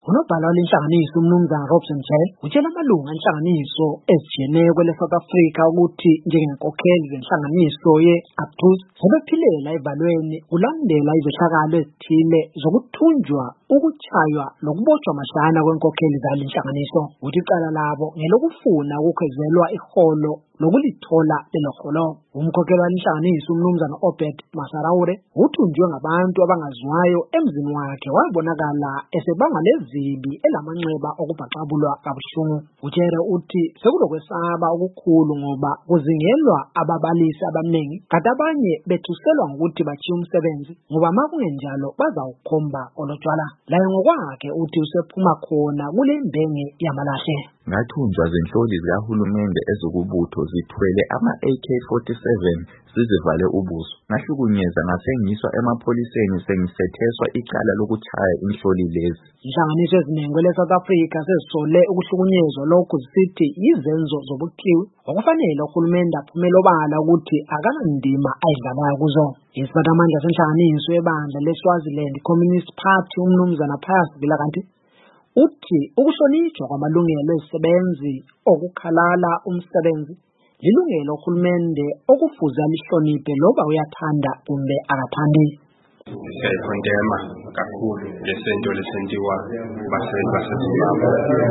Unobhala wenhlanganiso uMnumzana Robson Jay utshela amalungu enhlanganiso ezijiyeneyo kwele South Africa ukuthi njengenkokheli zenhlanganiso ye-APTUS sebephilela evalweni kulandela izehlakalo ezithile zokuthunjwa, ukuchaywa nokubotshwa mashana kwenkokheli zale nhlanganiso. Uthi icala labo ngelokufuna ukukhwezelwa iholo lokulithola lelo holo. Umkhokheli wenhlanganiso uMnumzana Obed Masaraure uthunjwe ngabantu abangaziwayo emzini wakhe wabonakala esebanga lezibi elamanxeba okubhaqabulwa kabuhlungu. Utshele uthi sekulokwesaba okukhulu ngoba kuzingelwa ababalisi abaningi kanti abanye bethuselwa ngokuthi bachiye umsebenzi ngoba makungenjalo bazawukhomba olotshwala. Laye ngokwakhe uthi usephuma khona kule mbenge yamalahle. Ngathunjwa zinhloli zikahulumende ezokubutho zithwele ama-AK-47 sizivale ubuso. Ngahlukunyezwa ngasengiswa emapholiseni sengisetheswa icala lokuchaya inhloli lezi. Inhlanganiso eziningi kwele South Africa sezisole ukuhlukunyezwa lokhu zisithi yizenzo zobuqhiwi okufanele uhulumende aphumele obala ukuthi akanandima ayidlalayo kuzo. Isiphathamandla senhlanganiso yebandla leSwaziland Communist Party uMnumzana Pius Vilakazi uthi ukuhlonishwa kwamalungelo ezisebenzi okukhalala umsebenzi lilungelo uhulumende okufuze alihloniphe loba uyathanda kumbe akathandi. Siyayikondema kakhulu lesento lesentiwa kubasebenzi baseZimbabwe.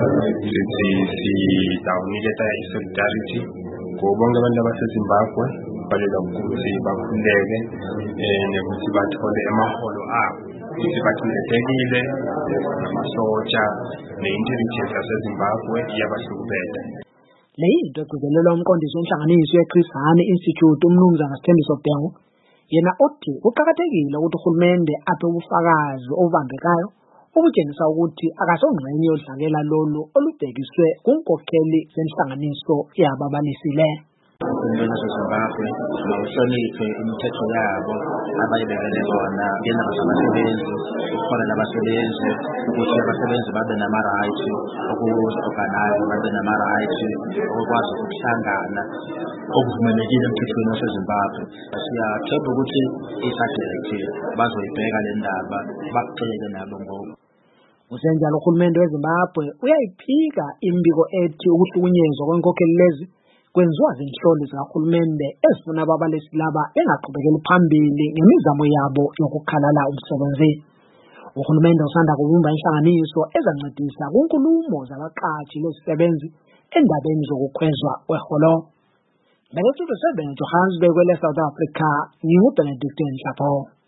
Sithi siyawunikeza i-solidarity kubo bonke abantu baseZimbabwe balelwa ukuthi bakhululeke nokuthi bathole amaholo abo. Ukuthi bathindekile namasotsha ne-intelligence yaseZimbabwe iyabahlukumeza. Le yinto egcizelelwa umqondisi wenhlanganiso ye-Chris Hani Institute uMnumzana Sthembiso Bhengu, yena othi kuqakathekile ukuthi uhulumende aphe ubufakazi obubambekayo obutshengisa ukuthi akasongxenye yodlakela lolu olubhekiswe kunkokheli zenhlanganiso yababalisile. Uhulumeni waseZimbabwe mawuhloniphe imithetho yabo abayibekele bona ngendaba zabasebenzi, ukuhola labasebenzi, ukuthi abasebenzi babe nama-right, ukuorganize babe nama-right, ukwazi ukuhlangana okuvumelekile emthethweni waseZimbabwe. Siyathemba ukuthi i-SADC bazoyibheka le ndaba bakuxele nabo ngoku. Usenjalo uhulumende weZimbabwe uyayiphika imbiko ethi ukuhlukunyezwa kwenkokheli lezi kwenziwa zinhloli zikahulumende ezifuna ababalisi laba engaqhubekeli phambili ngemizamo yabo yokukhalala umsebenzi. Uhulumende usanda kubumba inhlanganiso ezancedisa kunkulumo zabaqashi lezisebenzi endabeni zokukhwezwa kweholo. Bele Johannesburg kwele South Africa, nginguBenedict Nhlapho.